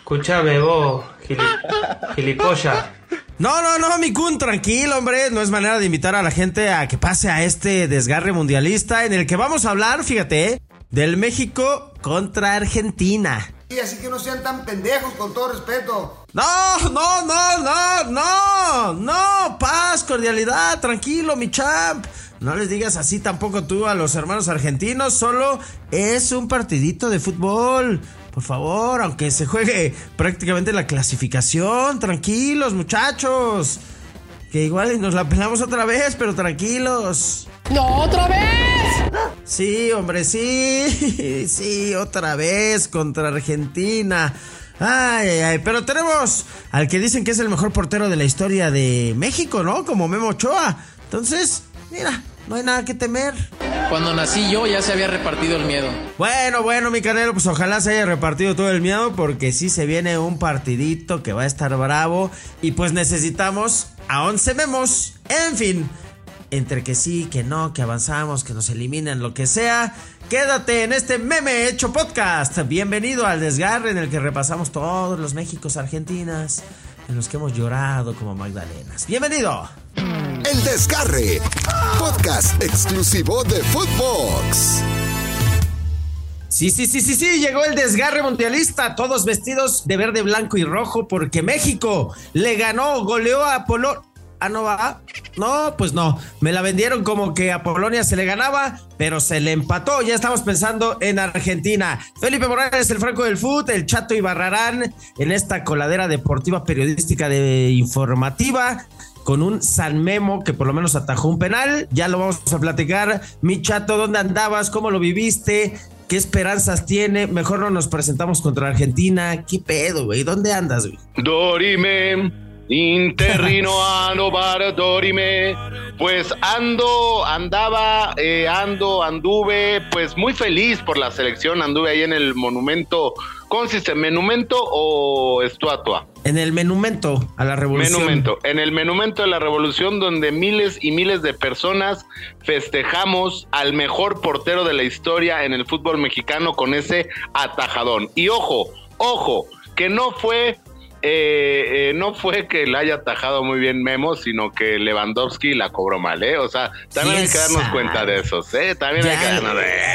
Escúchame vos, gilipollas. No, mi Kun, tranquilo, hombre. No es manera de invitar a la gente a que pase a este desgarre mundialista en el que vamos a hablar, fíjate, del México contra Argentina. Y así que no sean tan pendejos, con todo respeto. No, paz, cordialidad, tranquilo, mi champ. No les digas así tampoco tú a los hermanos argentinos, solo es un partidito de fútbol. Por favor, aunque se juegue prácticamente la clasificación, tranquilos, muchachos. Que igual nos la pelamos otra vez, pero tranquilos. ¡No, otra vez! Sí, hombre, sí, otra vez contra Argentina. Ay, pero tenemos al que dicen que es el mejor portero de la historia de México, ¿no? Como Memo Ochoa. Entonces, mira, no hay nada que temer. Cuando nací yo ya se había repartido el miedo. Bueno, mi Canelo, pues ojalá se haya repartido todo el miedo, porque sí se viene un partidito que va a estar bravo. Y pues necesitamos a 11 Memos. En fin, entre que sí, que no, que avanzamos, que nos eliminan, lo que sea, quédate en este Meme Hecho Podcast. Bienvenido al desgarre en el que repasamos todos los Méxicos Argentinas en los que hemos llorado como Magdalenas. ¡Bienvenido! El Desgarre, podcast exclusivo de Footbox. Sí, llegó el desgarre mundialista, todos vestidos de verde, blanco y rojo, porque México le ganó, goleó a Polonia. Ah, ¿no va? No, pues no. Me la vendieron como que a Polonia se le ganaba, pero se le empató. Ya estamos pensando en Argentina. Felipe Morales, el Franco del Fut, el Chato Ibarrarán, en esta coladera deportiva periodística informativa, con un San Memo que por lo menos atajó un penal. Ya lo vamos a platicar. Mi Chato, ¿dónde andabas? ¿Cómo lo viviste? ¿Qué esperanzas tiene? Mejor no nos presentamos contra Argentina. ¿Qué pedo, güey? ¿Dónde andas, güey? Dorime, interrino ando para dorime. Pues anduve, pues muy feliz por la selección. Anduve ahí en el monumento. ¿Cómo se dice? ¿Monumento o estatua? En el monumento a la revolución. En el monumento de la revolución, donde miles y miles de personas festejamos al mejor portero de la historia en el fútbol mexicano con ese atajadón. Y ojo, que no fue que la haya atajado muy bien Memo, sino que Lewandowski la cobró mal, ¿eh? O sea, también hay que darnos cuenta de esos, ¿eh? También hay que darnos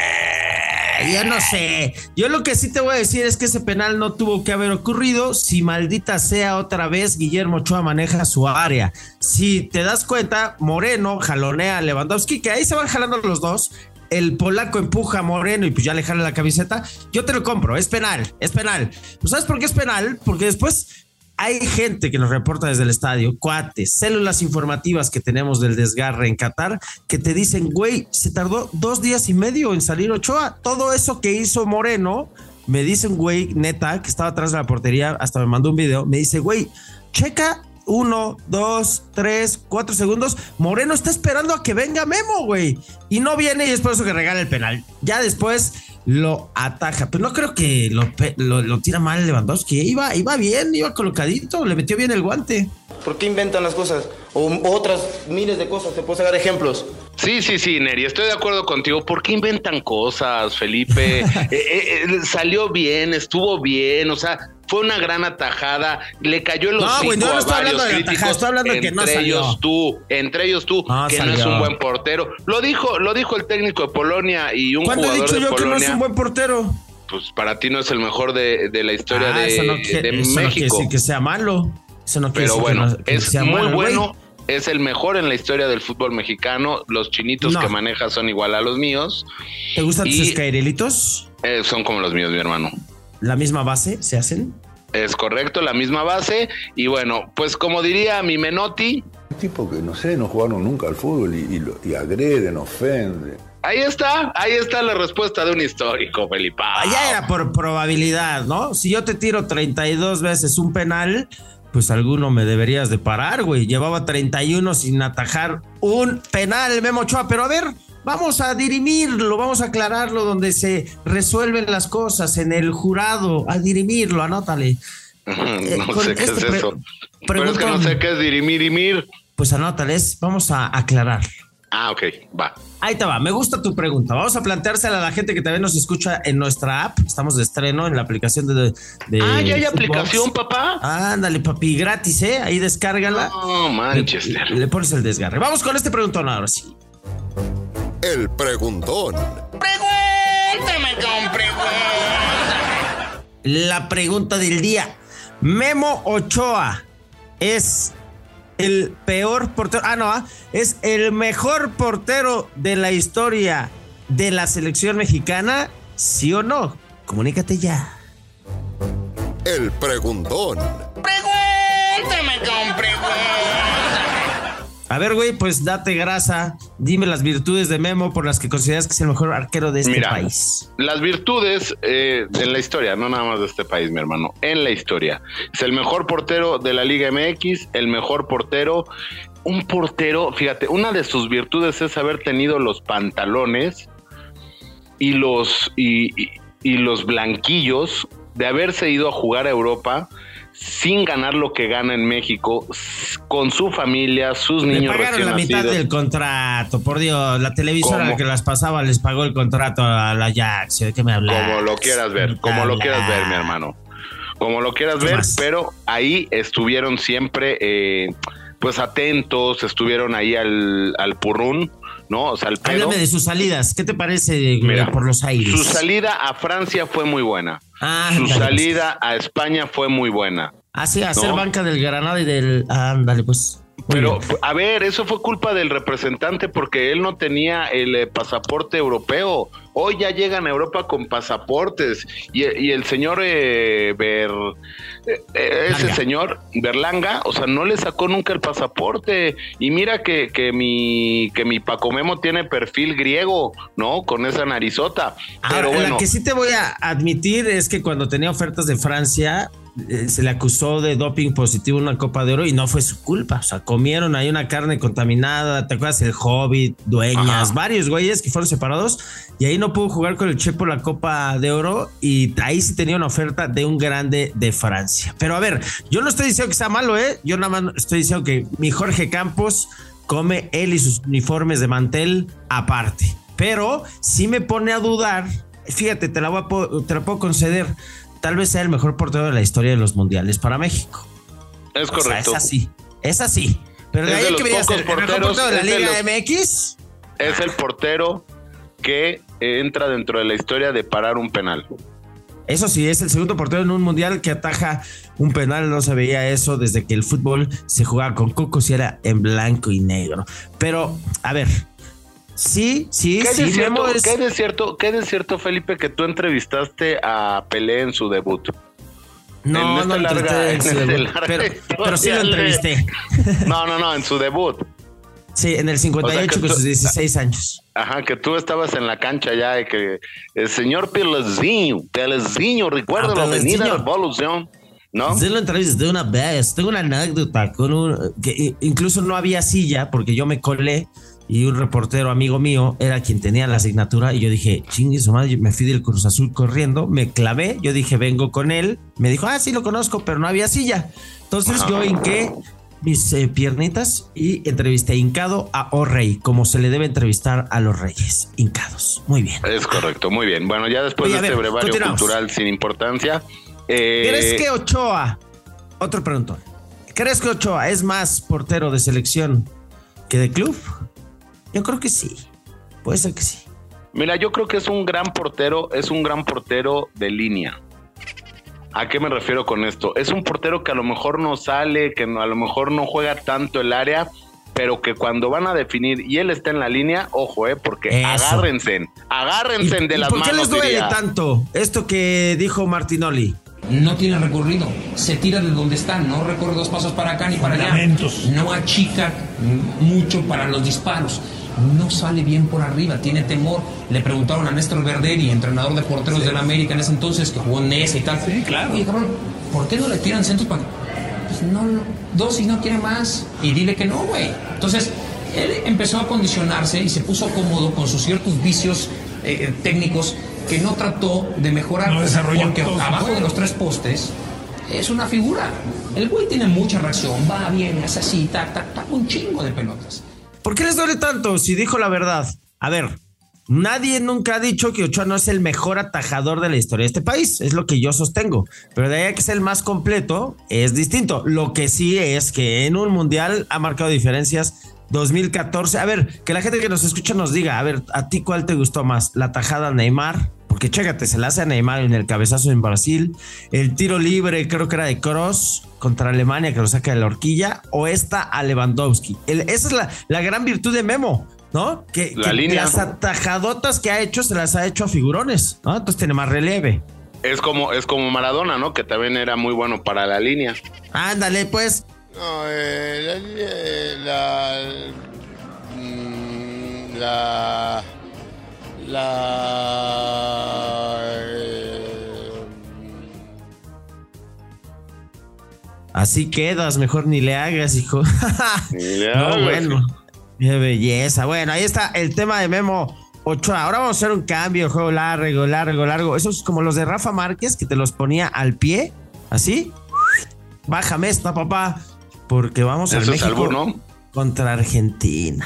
Yo no sé. Yo lo que sí te voy a decir es que ese penal no tuvo que haber ocurrido. Si maldita sea otra vez Guillermo Ochoa maneja su área. Si te das cuenta, Moreno jalonea a Lewandowski, que ahí se van jalando los dos. El polaco empuja a Moreno y pues ya le jala la camiseta. Yo te lo compro, es penal. ¿Pues sabes por qué es penal? Porque después hay gente que nos reporta desde el estadio, cuates, células informativas que tenemos del desgarre en Qatar, que te dicen, güey, se tardó 2 días y medio en salir Ochoa. Todo eso que hizo Moreno, me dice un güey, neta, que estaba atrás de la portería, hasta me mandó un video, me dice, güey, checa 1, 2, 3, 4 segundos. Moreno está esperando a que venga Memo, güey. Y no viene y es por eso que regala el penal. Ya después lo ataja. Pero no creo que lo tira mal Lewandowski. Iba bien, iba colocadito. Le metió bien el guante. ¿Por qué inventan las cosas? O otras miles de cosas. Te puedo sacar ejemplos. Sí, Neri, estoy de acuerdo contigo. ¿Por qué inventan cosas, Felipe? Salió bien, estuvo bien, o sea, fue una gran atajada, le cayó el hocico a varios críticos, estoy hablando de que no salió. Entre ellos tú, que no es un buen portero. Lo dijo el técnico de Polonia y un jugador de Polonia. ¿Cuándo he dicho yo que no es un buen portero? Pues para ti no es el mejor de la historia de eso México. No quiere decir que sea malo. Eso no quiere Pero decir bueno, que es sea muy malo, bueno. Güey. Es el mejor en la historia del fútbol mexicano. Los chinitos que maneja son igual a los míos. ¿Te gustan tus escairelitos? Son como los míos, mi hermano. ¿La misma base se hacen? Es correcto, la misma base. Y bueno, pues como diría mi Menotti, tipo que no jugaron nunca al fútbol y agreden, ofenden. Ahí está la respuesta de un histórico, Felipe. Ya era por probabilidad, ¿no? Si yo te tiro 32 veces un penal, pues alguno me deberías de parar, güey. Llevaba 31 sin atajar un penal, Memo Ochoa. Pero a ver, vamos a dirimirlo, vamos a aclararlo donde se resuelven las cosas, en el jurado, a dirimirlo, anótale. No sé qué es eso. Pero es que no sé qué es dirimir. Pues anótales, vamos a aclarar. Ah, ok, va. Ahí te va, me gusta tu pregunta. Vamos a planteársela a la gente que también nos escucha en nuestra app. Estamos de estreno en la aplicación de ¿ya hay Footbox. aplicación, papá? Ándale, papi, gratis, Ahí descárgala. No, Manchester. Le pones el desgarre. Vamos con este preguntón ahora sí. El preguntón. Pregúntame con pregunta. La pregunta del día. Memo Ochoa es el peor portero. Es el mejor portero de la historia de la selección mexicana, ¿sí o no? Comunícate ya. El preguntón. Pregúntame con pregunta. A ver, güey, pues date grasa. Dime las virtudes de Memo por las que consideras que es el mejor arquero de este país. Las virtudes en la historia, no nada más de este país, mi hermano, en la historia. Es el mejor portero de la Liga MX, el mejor portero. Un portero, fíjate, una de sus virtudes es haber tenido los pantalones y los blanquillos de haberse ido a jugar a Europa sin ganar lo que gana en México, con su familia, sus niños recién nacidos. Le pagaron la mitad del contrato, por Dios. La televisora que las pasaba les pagó el contrato a la Ajax. ¿De qué me hablas? Como lo quieras ver, mi hermano. Como lo quieras ver, pero ahí estuvieron siempre, pues atentos, estuvieron ahí al purrún, ¿no? O sea, al pedo. Háblame de sus salidas. ¿Qué te parece? Mira, por los aires? Su salida a Francia fue muy buena. Su salida a España fue muy buena. Sí, a ser banca del Granada y del... Ándale, pues. Pero, a ver, eso fue culpa del representante porque él no tenía el pasaporte europeo. Hoy ya llegan a Europa con pasaportes y el señor señor Berlanga, o sea, no le sacó nunca el pasaporte. Y mira que mi Paco Memo tiene perfil griego, ¿no? Con esa narizota. Pero ahora, bueno. La que sí te voy a admitir es que cuando tenía ofertas de Francia se le acusó de doping positivo en una Copa de Oro y no fue su culpa. O sea, comieron ahí una carne contaminada. ¿Te acuerdas? El Hobbit, Dueñas, varios güeyes que fueron separados y ahí no pudo jugar con el Chepo la Copa de Oro y ahí sí tenía una oferta de un grande de Francia. Pero a ver, yo no estoy diciendo que sea malo, yo nada más estoy diciendo que mi Jorge Campos come él y sus uniformes de mantel aparte. Pero sí me pone a dudar. Fíjate, te la puedo conceder. Tal vez sea el mejor portero de la historia de los mundiales para México. Es correcto. O sea, es así. Pero de ahí que vería ser el mejor portero de la Liga MX. Es el portero que entra dentro de la historia de parar un penal. Eso sí, es el segundo portero en un mundial que ataja un penal. No se veía eso desde que el fútbol se jugaba con cocos y era en blanco y negro. Pero, a ver... Sí. ¿Qué es cierto, Felipe, que tú entrevistaste a Pelé en su debut? No entrevisté en su debut, pero sí lo entrevisté. No, en su debut. Sí, en el 58 con sus 16 años. Ajá, que tú estabas en la cancha ya y que el señor Pelezinho, recuerda la avenida Revolución, ¿no? Sí lo entrevisté una vez. Tengo una anécdota que incluso no había silla porque yo me colé. Y un reportero amigo mío era quien tenía la asignatura y yo dije, chingue su madre, me fui del Cruz Azul corriendo, me clavé, yo dije, vengo con él. Me dijo, sí lo conozco, pero no había silla. Entonces yo hinqué mis piernitas y entrevisté hincado a O'Rey, como se le debe entrevistar a los reyes, hincados. Muy bien. Es correcto, muy bien. Bueno, ya después de este brevario cultural sin importancia. ¿Crees que Ochoa, otro preguntón, ¿crees que Ochoa es más portero de selección que de club? Yo creo que sí, puede ser que sí. Mira, yo creo que es un gran portero de línea. ¿A qué me refiero con esto? Es un portero que a lo mejor no sale, que a lo mejor no juega tanto el área, pero que cuando van a definir y él está en la línea, ojo, porque agárrense de las manos. ¿Por qué les duele tanto esto que dijo Martinoli? No tiene recorrido, se tira de donde está, no recorre 2 pasos para acá ni para allá, no achica mucho para los disparos, no sale bien por arriba, tiene temor. Le preguntaron a Néstor Verderi, entrenador de porteros del América en ese entonces, que jugó en Nesa y tal. Sí, claro. Oye, cabrón, ¿por qué no le tiran centros para...? Pues no, 2 y no quiere más. Y dile que no, güey. Entonces, él empezó a condicionarse y se puso cómodo con sus ciertos vicios técnicos que no trató de mejorar, porque abajo de los 3 postes es una figura. El güey tiene mucha reacción, va bien, hace así, tac, un chingo de pelotas. ¿Por qué les duele tanto si dijo la verdad? A ver, nadie nunca ha dicho que Ochoa no es el mejor atajador de la historia de este país. Es lo que yo sostengo. Pero de ahí a que es el más completo, es distinto. Lo que sí es que en un mundial ha marcado diferencias. 2014. A ver, que la gente que nos escucha nos diga, a ver, ¿a ti cuál te gustó más? ¿La tajada a Neymar? Porque chécate, se la hace a Neymar en el cabezazo en Brasil. El tiro libre, creo que era de Kroos contra Alemania, que lo saca de la horquilla. O esta a Lewandowski. Esa es la gran virtud de Memo, ¿no? Que las atajadotas que ha hecho se las ha hecho a figurones, ¿no? Entonces tiene más relieve. Es como Maradona, ¿no? Que también era muy bueno para la línea. Ándale, pues. No, Así quedas, mejor ni le hagas, hijo. Ni le hagas. No, bueno, qué belleza. Bueno, ahí está el tema de Memo Ochoa. Ahora vamos a hacer un cambio, juego largo. Eso es como los de Rafa Márquez, que te los ponía al pie, así. Bájame esta, papá, porque vamos a México albur, ¿no? Contra Argentina.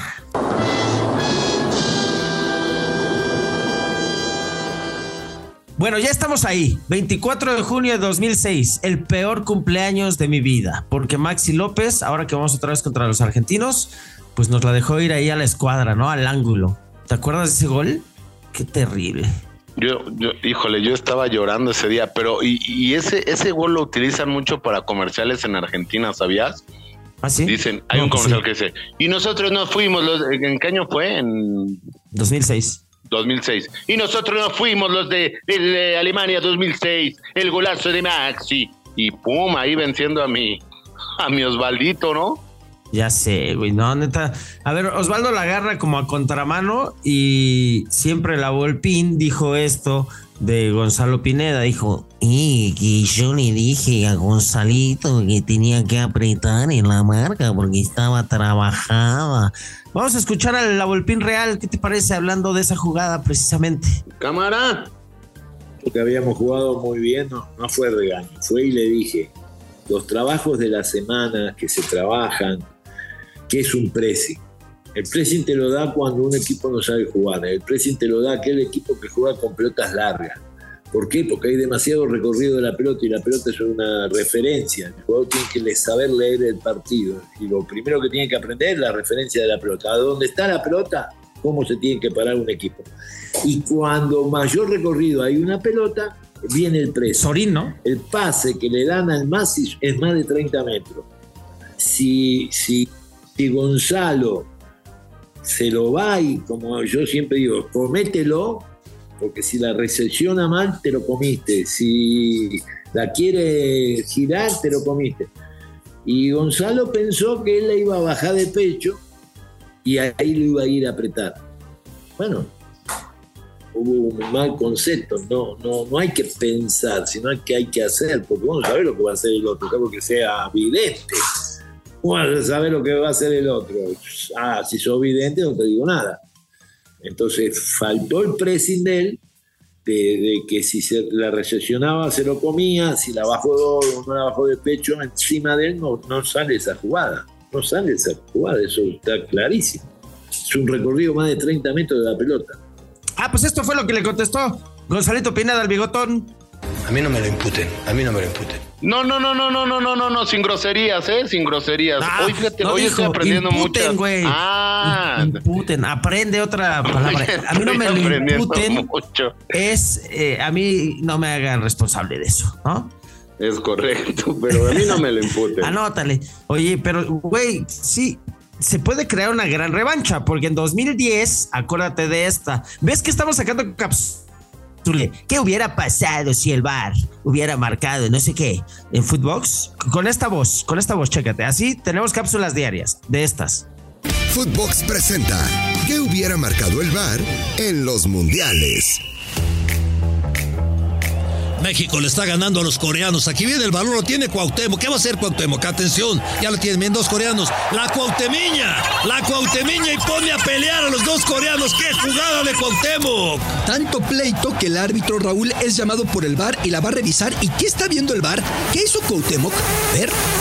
Bueno, ya estamos ahí, 24 de junio de 2006, el peor cumpleaños de mi vida, porque Maxi López, ahora que vamos otra vez contra los argentinos, pues nos la dejó ir ahí a la escuadra, ¿no? Al ángulo. ¿Te acuerdas de ese gol? Qué terrible. Híjole, yo estaba llorando ese día, pero y ese gol lo utilizan mucho para comerciales en Argentina, ¿sabías? ¿Ah, sí? Dicen, hay un comercial que dice, y nosotros nos fuimos, ¿en qué año fue? En 2006. Y nosotros nos fuimos los de Alemania 2006, el golazo de Maxi. Y pum, ahí venciendo a mi Osvaldito, ¿no? Ya sé, güey, no, neta. A ver, Osvaldo la agarra como a contramano y siempre la Volpín dijo esto de Gonzalo Pineda. Dijo, que yo le dije a Gonzalito que tenía que apretar en la marca porque estaba trabajada. Vamos a escuchar a la Volpín real. ¿Qué te parece hablando de esa jugada precisamente? Cámara. Porque habíamos jugado muy bien, no fue regaño. Fue y le dije, los trabajos de la semana que se trabajan, ¿qué es un pressing? El pressing te lo da cuando un equipo no sabe jugar. El pressing te lo da aquel equipo que juega con pelotas largas. ¿Por qué? Porque hay demasiado recorrido de la pelota y la pelota es una referencia. El jugador tiene que saber leer el partido. Y lo primero que tiene que aprender es la referencia de la pelota. ¿A dónde está la pelota? ¿Cómo se tiene que parar un equipo? Y cuando mayor recorrido hay una pelota, viene el pressing. Sorín, ¿no? El pase que le dan al Masi es más de 30 metros. Si Gonzalo se lo va y, como yo siempre digo, comételo, porque si la recepciona mal, te lo comiste. Si la quiere girar, te lo comiste. Y Gonzalo pensó que él la iba a bajar de pecho y ahí lo iba a ir a apretar. Bueno, hubo un mal concepto. No hay que pensar, sino que hay que hacer, porque vos no sabés lo que va a hacer el otro, salvo que sea evidente. Bueno, sabes lo que va a hacer el otro. Si sos vidente no te digo nada. Entonces faltó el pressing de él, de que si se la recepcionaba se lo comía, si la bajó o no la bajó de pecho encima de él, no sale esa jugada. No sale esa jugada, eso está clarísimo. Es un recorrido más de 30 metros de la pelota. Pues esto fue lo que le contestó Gonzalito Pineda al bigotón. A mí no me lo imputen. No, sin groserías, sin groserías. Hoy estoy aprendiendo muchas. Güey. Imputen, aprende otra palabra. A mí no me lo imputen. Mucho. A mí no me hagan responsable de eso, ¿no? Es correcto, pero a mí no me lo imputen. Anótale. Oye, pero, güey, sí, se puede crear una gran revancha, porque en 2010, acuérdate de esta. ¿Ves que estamos sacando cápsulas? ¿Qué hubiera pasado si el VAR hubiera marcado no sé qué en Footbox? Con esta voz, chécate. Así tenemos cápsulas diarias de estas. Footbox presenta ¿qué hubiera marcado el VAR en los mundiales? México le está ganando a los coreanos. Aquí viene el balón, lo tiene Cuauhtémoc. ¿Qué va a hacer Cuauhtémoc? Atención, ya lo tienen bien dos coreanos. La Cuauhtemiña y pone a pelear a los dos coreanos. ¡Qué jugada de Cuauhtémoc! Tanto pleito que el árbitro Raúl es llamado por el VAR y la va a revisar. ¿Y qué está viendo el VAR? ¿Qué hizo Cuauhtémoc? A ver.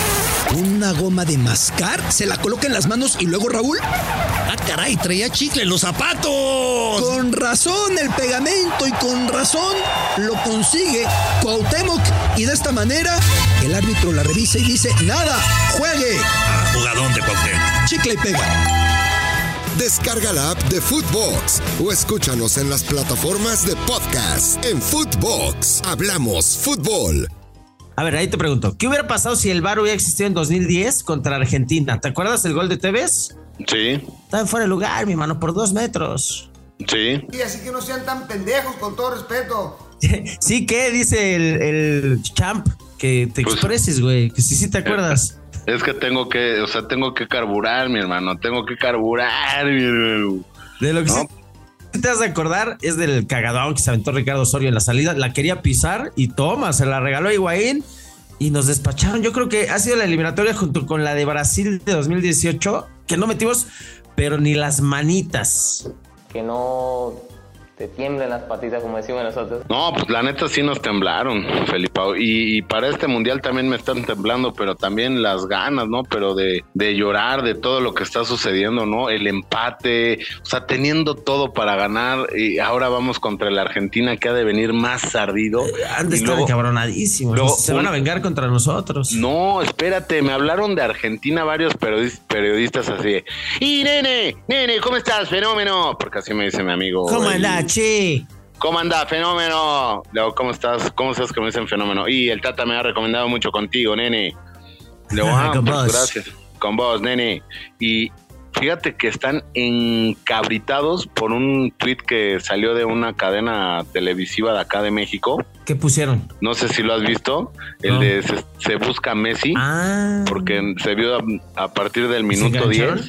¿Una goma de mascar? ¿Se la coloca en las manos y luego Raúl? ¡Ah, caray! ¡Traía chicle en los zapatos! Con razón el pegamento y con razón lo consigue Cuauhtémoc. Y de esta manera el árbitro la revisa y dice: ¡nada! ¡Juegue! Jugadón de Cuauhtémoc. Chicle y pega. Descarga la app de Footbox o escúchanos en las plataformas de podcast. En Footbox hablamos fútbol. A ver, ahí te pregunto, ¿qué hubiera pasado si el VAR hubiera existido en 2010 contra Argentina? ¿Te acuerdas el gol de Tevez? Sí. Estaba fuera de lugar, mi mano, por 2 metros. Sí. Y así que no sean tan pendejos, con todo respeto. Sí, ¿qué dice el champ? Que te expreses, güey, que sí te acuerdas. Es que tengo que carburar, mi hermano. Tengo que carburar, mi hermano. De lo que sí te has de acordar es del cagadón que se aventó Ricardo Osorio en la salida. La quería pisar y toma, se la regaló a Higuaín y nos despacharon. Yo creo que ha sido la eliminatoria junto con la de Brasil de 2018, que no metimos, pero ni las manitas. Que no te tiemblen las patitas, como decimos nosotros. No, pues la neta sí nos temblaron, Felipao. Y para este mundial también me están temblando, pero también las ganas, ¿no? Pero de llorar de todo lo que está sucediendo, ¿no? El empate, o sea, teniendo todo para ganar. Y ahora vamos contra la Argentina, que ha de venir más ardido. Han de estar encabronadísimos. Se van a vengar contra nosotros. No, espérate, me hablaron de Argentina varios periodistas así. Y nene, ¿cómo estás? Fenómeno. Porque así me dice mi amigo. ¿Cómo andás, che? ¿Cómo anda, Fenómeno? Luego, ¿cómo estás? ¿Cómo estás que me dicen Fenómeno? Y el Tata me ha recomendado mucho contigo, nene. Luego, con pues, vos. Gracias. Con vos, nene. Y fíjate que están encabritados por un tuit que salió de una cadena televisiva de acá de México. ¿Qué pusieron? No sé si lo has visto. El de se busca Messi. Porque se vio a partir del minuto 10.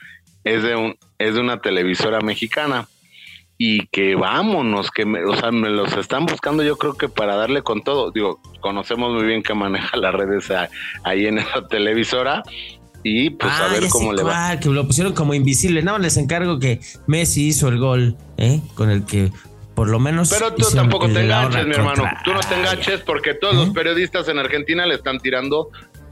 Es de una televisora mexicana. Y que vámonos, me los están buscando, yo creo que para darle con todo. Digo, conocemos muy bien que maneja las redes ahí en esa televisora. Y pues a ver cómo le va. Que lo pusieron como invisible. Nada más les encargo que Messi hizo el gol, con el que por lo menos. Pero tú tampoco te enganches, mi hermano. Tú no te enganches porque todos los periodistas en Argentina le están tirando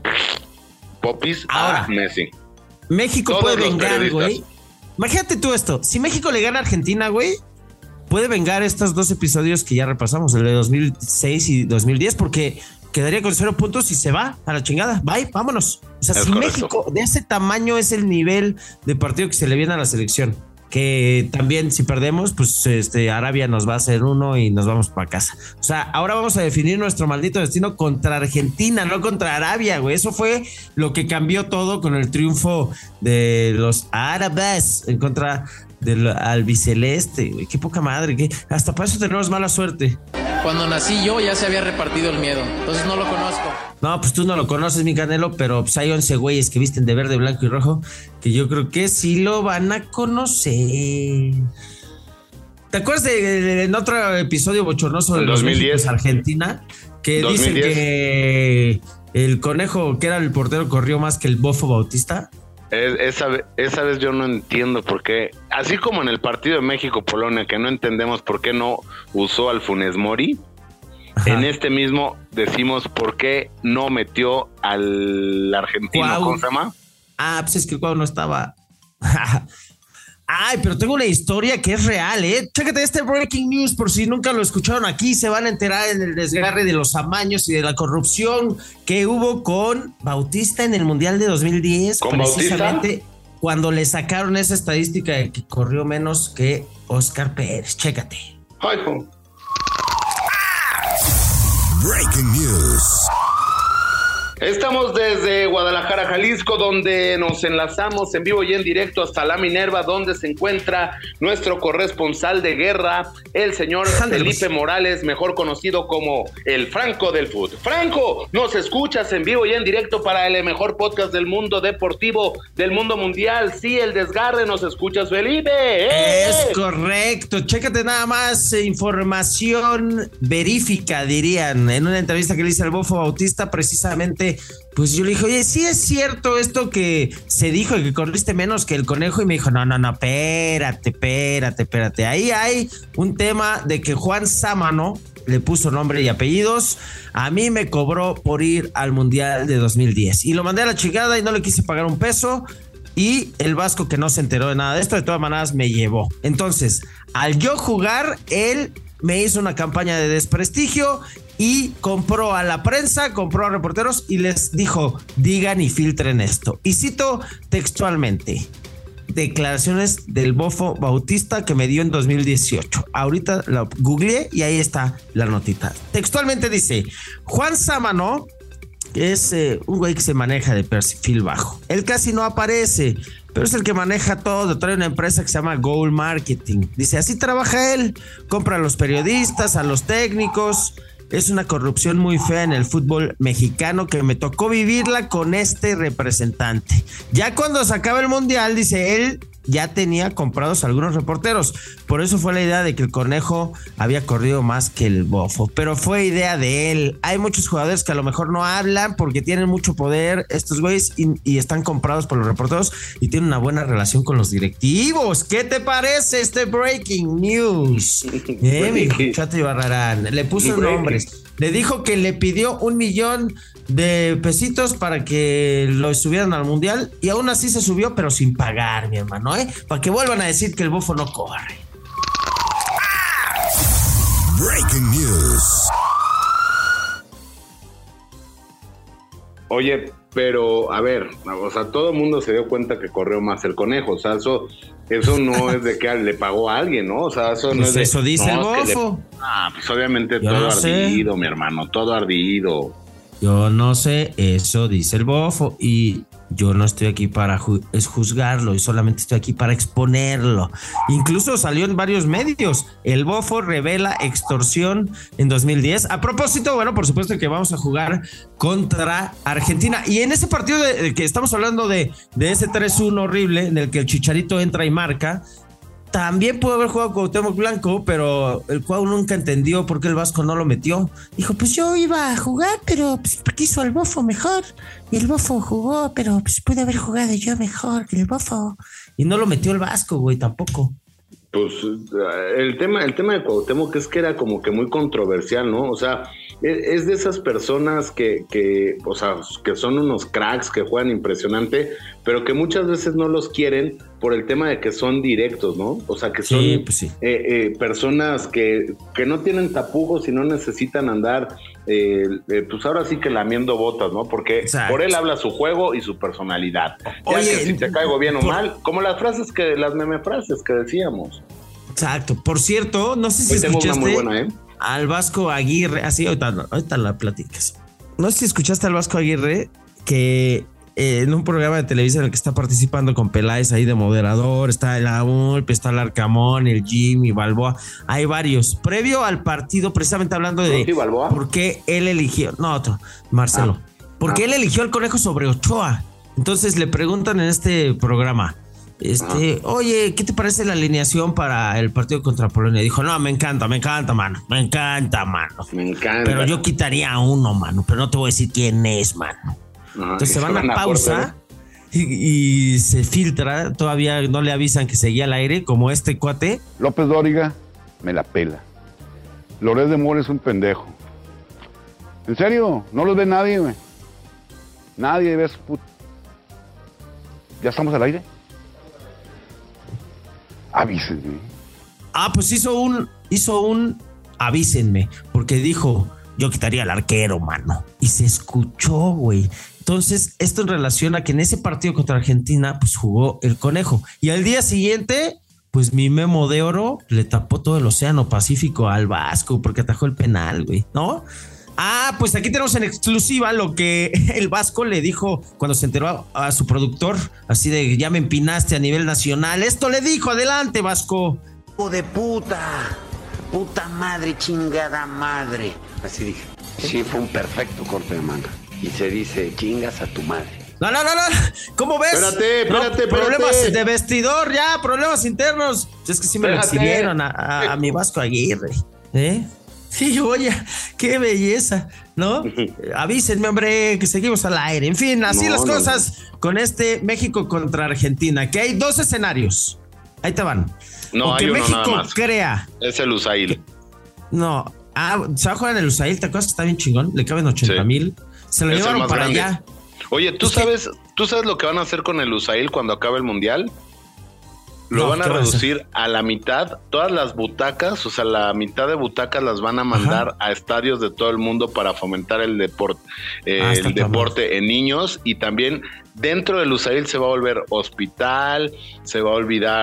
popis a Messi. México Todos puede los vengar, periodistas. güey. Imagínate tú esto. Si México le gana a Argentina, güey, puede vengar estos 2 episodios que ya repasamos, el de 2006 y 2010, porque quedaría con 0 puntos y se va a la chingada. Bye, vámonos. O sea, si México de ese tamaño es el nivel de partido que se le viene a la selección, que también si perdemos, pues Arabia nos va a hacer 1 y nos vamos para casa. O sea, ahora vamos a definir nuestro maldito destino contra Argentina, no contra Arabia, güey. Eso fue lo que cambió todo con el triunfo de los árabes en contra del albiceleste, güey. Qué poca madre, que hasta para eso tenemos mala suerte. Cuando nací yo ya se había repartido el miedo, entonces no lo conozco. No, pues tú no lo conoces, mi Canelo, pero pues hay 11 güeyes que visten de verde, blanco y rojo que yo creo que sí lo van a conocer. ¿Te acuerdas en otro episodio bochornoso de los 2010 Argentina? Que 2010. Dicen que el conejo, que era el portero, corrió más que el Bofo Bautista. Esa vez yo no entiendo por qué, así como en el partido de México-Polonia, que no entendemos por qué no usó al Funes Mori. Ajá. En este mismo decimos por qué no metió al argentino. ¿Cómo se llama? Pues es que el Cuau no estaba. Ay, pero tengo una historia que es real, Chécate este breaking news por si nunca lo escucharon aquí. Se van a enterar en el desgarre de los amaños y de la corrupción que hubo con Bautista en el Mundial de 2010. ¿Con precisamente Bautista? Cuando le sacaron esa estadística de que corrió menos que Oscar Pérez. Chécate. Ay, Breaking news. Estamos desde Guadalajara, Jalisco, donde nos enlazamos en vivo y en directo hasta la Minerva, donde se encuentra nuestro corresponsal de guerra, el señor Felipe Morales, mejor conocido como el Franco del Fútbol. Franco, nos escuchas en vivo y en directo para el mejor podcast del mundo deportivo, del mundo mundial. Sí, El Desgarre, nos escuchas, Felipe. Es correcto. Chécate nada más, información verífica, dirían, en una entrevista que le hice al Bofo Bautista, precisamente. Pues yo le dije, oye, ¿sí es cierto esto que se dijo que corriste menos que el conejo? Y me dijo, no, espérate. Ahí hay un tema de que Juan Sámano, le puso nombre y apellidos. A mí me cobró por ir al Mundial de 2010 y lo mandé a la chingada y no le quise pagar un peso. Y el Vasco, que no se enteró de nada de esto, de todas maneras me llevó. Entonces, al yo jugar, él me hizo una campaña de desprestigio y compró a la prensa, compró a reporteros y les dijo, digan y filtren esto. Y cito textualmente: declaraciones del Bofo Bautista que me dio en 2018. Ahorita lo googleé y ahí está la notita. Textualmente dice: Juan Sámano, que es un güey que se maneja de perfil bajo. Él casi no aparece, pero es el que maneja todo. Trae una empresa que se llama Goal Marketing. Dice, así trabaja él. Compra a los periodistas, a los técnicos. Es una corrupción muy fea en el fútbol mexicano que me tocó vivirla con este representante. Ya cuando se acaba el Mundial, dice él, ya tenía comprados algunos reporteros. Por eso fue la idea de que el Conejo había corrido más que el Bofo. Pero fue idea de él. Hay muchos jugadores que a lo mejor no hablan porque tienen mucho poder, estos güeyes, y están comprados por los reporteros y tienen una buena relación con los directivos. ¿Qué te parece este breaking news? Mi Chato Ibarrarán. Le puso nombres. Le dijo que le pidió 1 millón de pesitos para que lo subieran al Mundial y aún así se subió, pero sin pagar, mi hermano, para que vuelvan a decir que el Bofo no corre. Breaking news. Oye, pero a ver, o sea, todo el mundo se dio cuenta que corrió más el Conejo. O sea, eso no es de que le pagó a alguien, ¿no? O sea, eso no pues es de... eso dice el Bofo. Pues obviamente yo todo no ardido, sé. mi hermano, todo ardido. Yo no sé, eso dice el Bofo y yo no estoy aquí para juzgarlo y solamente estoy aquí para exponerlo. Incluso salió en varios medios. El Bofo revela extorsión en 2010. A propósito, bueno, por supuesto que vamos a jugar contra Argentina. Y en ese partido de que estamos hablando de ese 3-1 horrible en el que el Chicharito entra y marca, también pudo haber jugado Cuauhtémoc Blanco, pero el Cuau nunca entendió por qué el Vasco no lo metió. Dijo, pues yo iba a jugar, pero pues quiso el Bofo mejor. Y el Bofo jugó, pero pues pude haber jugado yo mejor que el Bofo. Y no lo metió el Vasco, güey, tampoco. Pues el tema de Cuauhtémoc es que era como que muy controversial, ¿no? O sea, es de esas personas que, o sea, que son unos cracks, que juegan impresionante, pero que muchas veces no los quieren por el tema de que son directos, ¿no? O sea, que son personas que no tienen tapujos y no necesitan andar, pues ahora sí que lamiendo botas, ¿no? Porque por él habla su juego y su personalidad. Ya que si te caigo bien o mal, como las meme frases que decíamos. Exacto. Por cierto, no sé si escuchaste muy buena, al Vasco Aguirre, así ahorita la platicas. No sé si escuchaste al Vasco Aguirre que en un programa de televisión en el que está participando con Peláez ahí de moderador, está el Aulpe, está el Arcamón, el Jimmy, Balboa, hay varios. Previo al partido, precisamente hablando de por qué él eligió, Marcelo, por qué él eligió al Conejo sobre Ochoa. Entonces le preguntan en este programa, oye, ¿qué te parece la alineación para el partido contra Polonia? Dijo, no, me encanta, mano. Me encanta. Pero yo quitaría a uno, mano, pero no te voy a decir quién es, mano. Entonces se van a pausa y se filtra, todavía no le avisan que seguía al aire, como este cuate. López Dóriga me la pela. Loret de Mola es un pendejo. En serio, no los ve nadie, güey. Nadie ve a su puta. ¿Ya estamos al aire? Avísenme. Pues hizo un avísenme, porque dijo, yo quitaría al arquero, mano. Y se escuchó, güey. Entonces, esto en relación a que en ese partido contra Argentina, pues jugó el Conejo. Y al día siguiente, pues mi Memo de Oro le tapó todo el Océano Pacífico al Vasco porque atajó el penal, güey, ¿no? Pues aquí tenemos en exclusiva lo que el Vasco le dijo cuando se enteró a su productor, así de, ya me empinaste a nivel nacional. Esto le dijo, adelante, Vasco. ¡Hijo de puta! ¡Puta madre, chingada madre! Así dije. Sí, fue un perfecto corte de manga. Y se dice, chingas a tu madre. No. ¿Cómo ves? Espérate. Problemas de vestidor, ya, problemas internos. Es que sí me lo exhibieron a mi Vasco Aguirre. Sí, oye, qué belleza, ¿no? Avísenme, hombre, que seguimos al aire. En fin, así las cosas con este México contra Argentina, que hay 2 escenarios. Ahí te van. No, o que hay uno México nada más. crea. Es el USAID. No, Se va a jugar en el Lusail, ¿te acuerdas que está bien chingón? Le caben 80,000. Se lo llevaron para grande. Allá. Oye, ¿tú sabes lo que van a hacer con el Lusail cuando acabe el Mundial? Lo van a reducir a la mitad, todas las butacas, o sea, la mitad de butacas las van a mandar a estadios de todo el mundo para fomentar el deporte, en niños, y también dentro del Lusail se va a volver hospital, se va a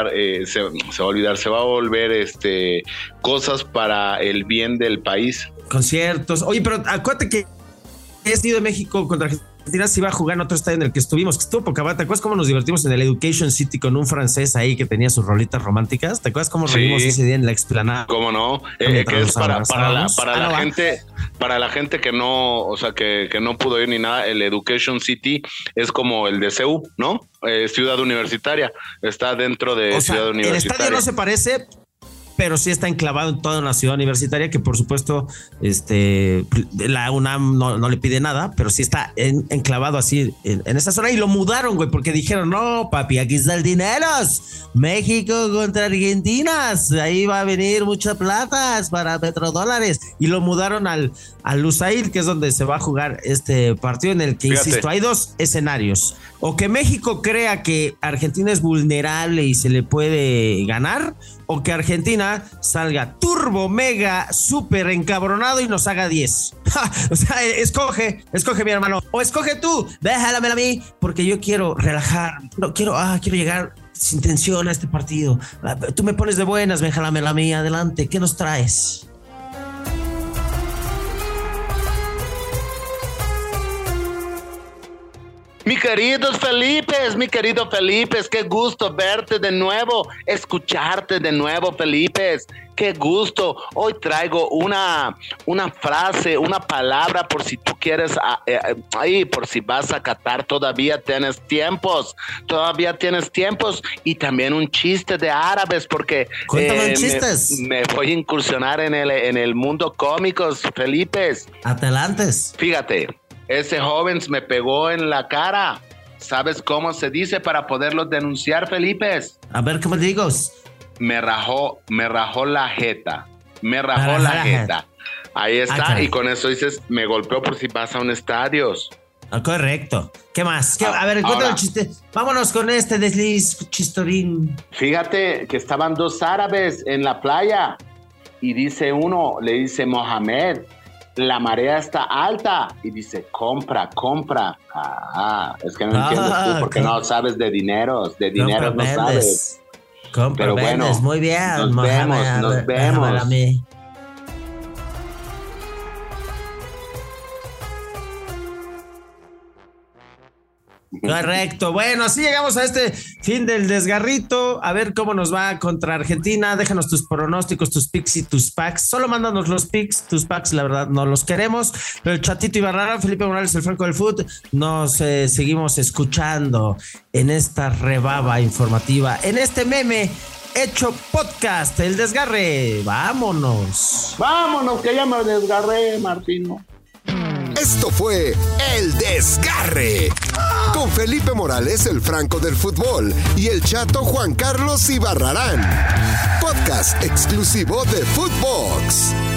volver cosas para el bien del país. Conciertos. Oye, pero acuérdate que he sido de México contra Argentina, si iba a jugar en otro estadio en el que estuvimos, que estuvo poca madre. ¿Te acuerdas cómo nos divertimos en el Education City con un francés ahí que tenía sus rolitas románticas? ¿Te acuerdas cómo reímos ese día en la explanada? ¿Cómo no? Que es para la gente que no, o sea, que no pudo ir ni nada. El Education City es como el de CEU, ¿no? Ciudad Universitaria. Está dentro de Ciudad Universitaria. El estadio no se parece, pero sí está enclavado en toda una ciudad universitaria que, por supuesto, la UNAM no le pide nada, pero sí está enclavado así en esa zona, y lo mudaron, güey, porque dijeron, no, papi, aquí está el dinero, México contra Argentina, ahí va a venir muchas platas para petrodólares, y lo mudaron al Lusail, que es donde se va a jugar este partido, en el que, insisto, hay dos escenarios: o que México crea que Argentina es vulnerable y se le puede ganar, o que Argentina salga turbo, mega, súper encabronado y nos haga 10. O sea, escoge mi hermano, o escoge tú, déjamela a mí, porque yo quiero relajar, quiero llegar sin tensión a este partido. Tú me pones de buenas, déjamela a mí, adelante, ¿qué nos traes? Mi querido Felipe, qué gusto verte de nuevo, escucharte de nuevo, Felipe, qué gusto. Hoy traigo una frase, una palabra, por si tú quieres, por si vas a Qatar, todavía tienes tiempos, y también un chiste de árabes, porque cuéntame chistes. Me voy a incursionar en el mundo cómicos, Felipe. Adelante. Fíjate. Ese joven me pegó en la cara. ¿Sabes cómo se dice para poderlo denunciar, Felipe? A ver, ¿cómo digo? Me rajó la jeta. La jeta. Ahí está. Y con eso dices, me golpeó por si vas a un estadio. Correcto. ¿Qué más? A ver, cuéntame el chiste. Vámonos con este desliz chistorín. Fíjate que estaban dos árabes en la playa y uno le dice, Mohamed, la marea está alta, y dice, compra. Es que no entiendes tú, porque no sabes de dineros no sabes. Compra, pero bueno, vendes. Muy bien, nos vemos. Correcto. Bueno, así llegamos a este fin del desgarrito. A ver cómo nos va contra Argentina. Déjanos tus pronósticos, tus picks y tus packs. Solo mándanos los picks, tus packs, la verdad no los queremos. Pero el Chatito Ibarrara, Felipe Morales, el Franco del Foot, nos seguimos escuchando en esta rebaba informativa, en este meme hecho podcast, El Desgarre. Vámonos, que ya me desgarré, Martino. Esto fue El Desgarre con Felipe Morales, el Franco del Fútbol, y el Chato Juan Carlos Ibarrarán. Podcast exclusivo de Footbox.